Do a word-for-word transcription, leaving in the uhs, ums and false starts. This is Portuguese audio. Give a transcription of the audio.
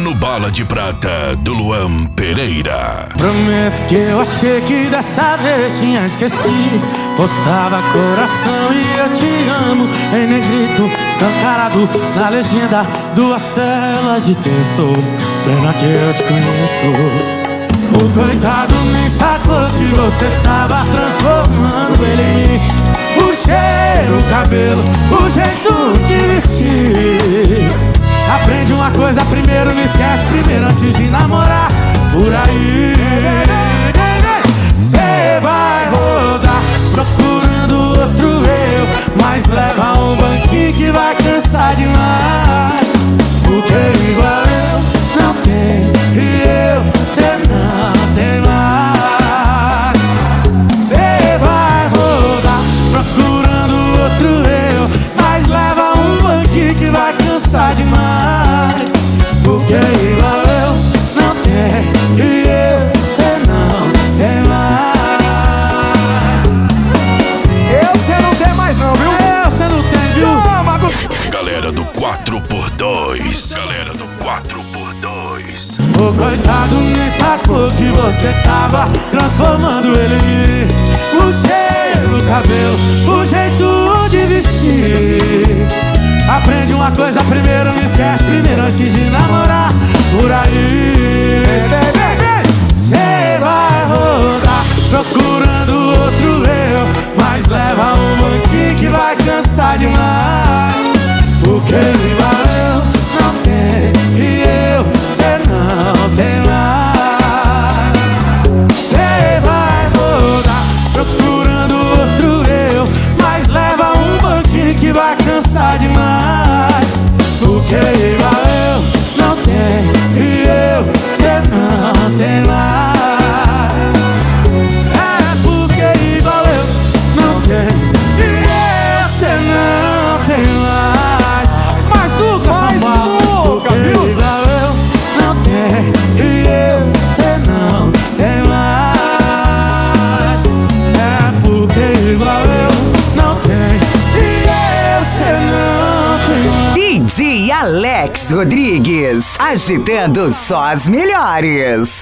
no Bala de Prata do Luan Pereira. Prometo que eu achei que dessa vez tinha esquecido. Postava coração e eu te amo em negrito, escancarado na legenda, duas telas de texto. Pena que eu te conheço. O coitado nem sacou que você tava transformando ele em mim. O cheiro, o cabelo, o jeito de vestir. Aprende uma coisa primeiro, não esquece primeiro antes de namorar. Por aí cê vai rodar procurando outro eu, mas leva um banquinho que vai cansar demais. Porque igual eu não tem e eu, cê não tem mais. Cê vai rodar procurando outro eu, mas leva um banquinho que vai cansar demais. Porque igual eu não tem e eu, cê não tem mais. Eu cê não tem mais não, viu? Eu cê não tem, viu? Galera do quatro por dois. Galera do quatro por dois. O coitado nem sacou que você tava transformando ele em mim. O cheiro, o cabelo, o jeito de vestir. Aprende uma coisa primeiro, não esquece primeiro antes de namorar. Por aí cê vai rodar procurando outro eu, mas leva um banquinho que vai cansar demais. Porque igual eu não tem e eu, cê não tem mais. Cê vai rodar procurando outro eu, mas leva um banquinho que vai cansar demais. Porque igual eu não tem e eu, cê não tem mais. É porque igual eu não tem e eu, cê não tem mais. Mas nunca Mais nunca, viu? igual eu não tem e eu, cê não tem mais. É porque igual eu não tem e eu, cê não tem mais. D J Alex Rodrigues, agitando só as melhores.